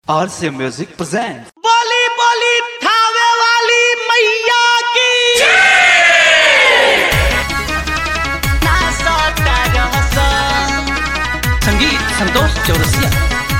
RC Music presents बोली बोली थावे वाली मैया की संगीत संतोष चौरसिया।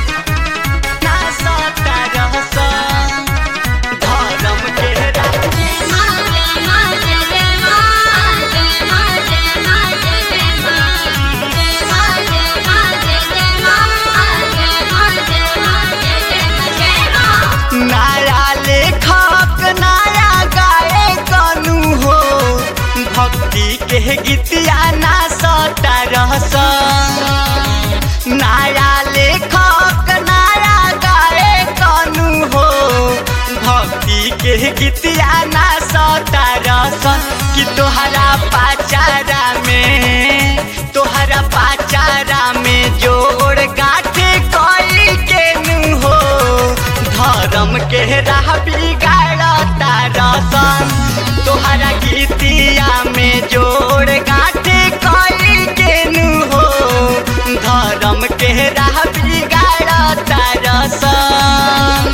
नया लेखक नया गाए कनु हो भक्ति के गीतिया ना सता रहस। नया लेखक नया गाए कनु हो भक्ति के गीतिया ना सता रहस। कि तोहरा पाचारा में जोड़ गाठे कोई के नु हो धर्म के राह बिगाड़ता रसन। तोहरा गीतिया में जोड़ गाठे कोई के नु हो धर्म के राह बिगाड़ता रसन।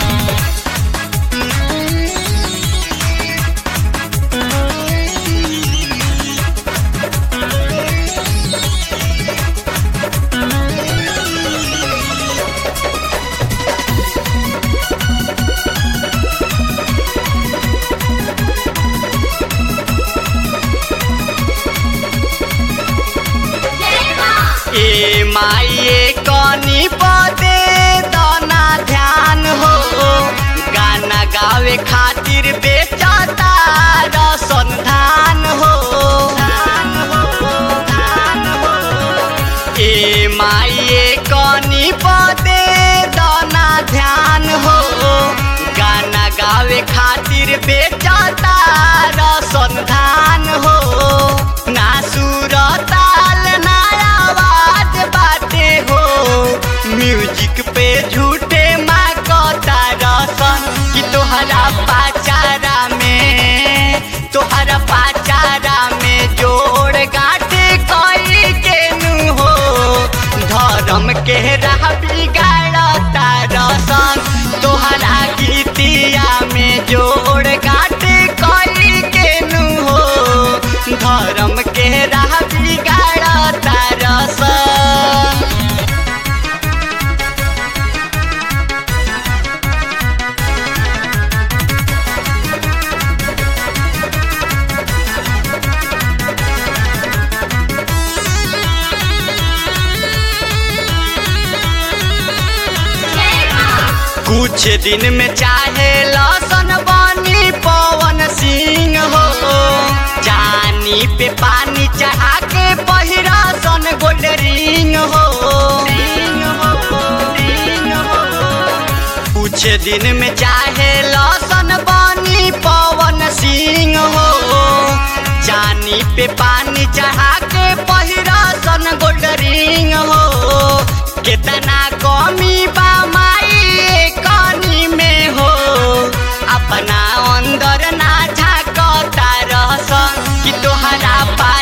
ए माये कनी पदे दाना ध्यान हो गाना गावे खातिर बेचता रसन धान हो। ए माये कनी पदे दाना ध्यान हो गाना गावे खातिर बेचता रसन धान हो। ना सुरताल ना आवाज बाटे हो म्यूजिक पे झूठे मांगता रसन। कि तोहरा पाचारा में जोड़ गाठे कोई के नु हो धर्म के राह बिगाड़ता रसन। तोहरा गीतिया में जोड़ गाठे कोई के नु हो धर्म के राह बिगाड़ता रसन। कुछ दिन में चाहे लसन बनी पवन सिंह हो जानी पे पानी चढ़ा के पहिरा सन गोल्ड रिंग हो। कुछ दिन में चाहे लसन बनी पवन सिंह हो जानी पे पानी चढ़ा के पहिरा सन गोल्ड रिंग हो। कितना कमी बा माई कनी में हो अपना अंदर ना झांकता रहसन। कि तोहरा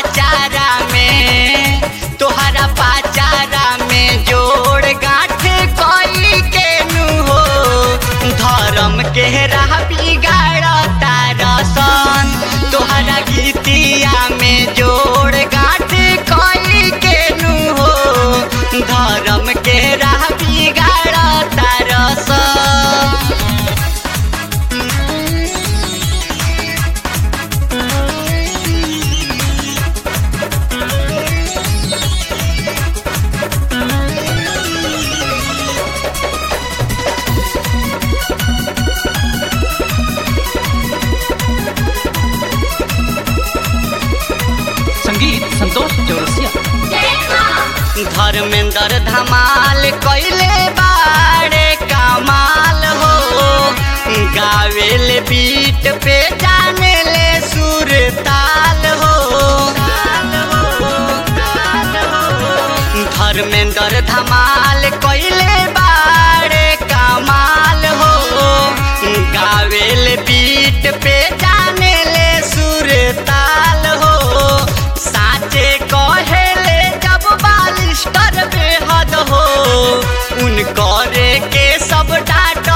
पाचारा में जोड़ गाठे कोई के नु हो धर्म के राह बिगाड़ता रसन। तोहरा गीतिया में जोड़ गाठे कोई के नु हो धर्म के राह बिगाड़ता रसन। संगीत संतोष चौरसिया। धर्मेंद्र धमाल कैले बाड़े कमाल हो गावेले बीट पे जाने ले सुर ताल हो। धर्मेंद्र धमाल कैले बाड़े कमाल हो गावेले बीट पे जाने ले सुर ताल हो। साचे कहेले जब बालिस्टर बेहद हो उनकर के सब डाट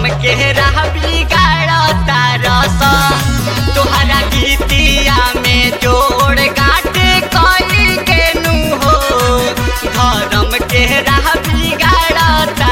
के राह बिगाड़ता रस तोहरा गीतिया में जोड़ काटे कई के नु हो धर्म के राह बिगाड़ता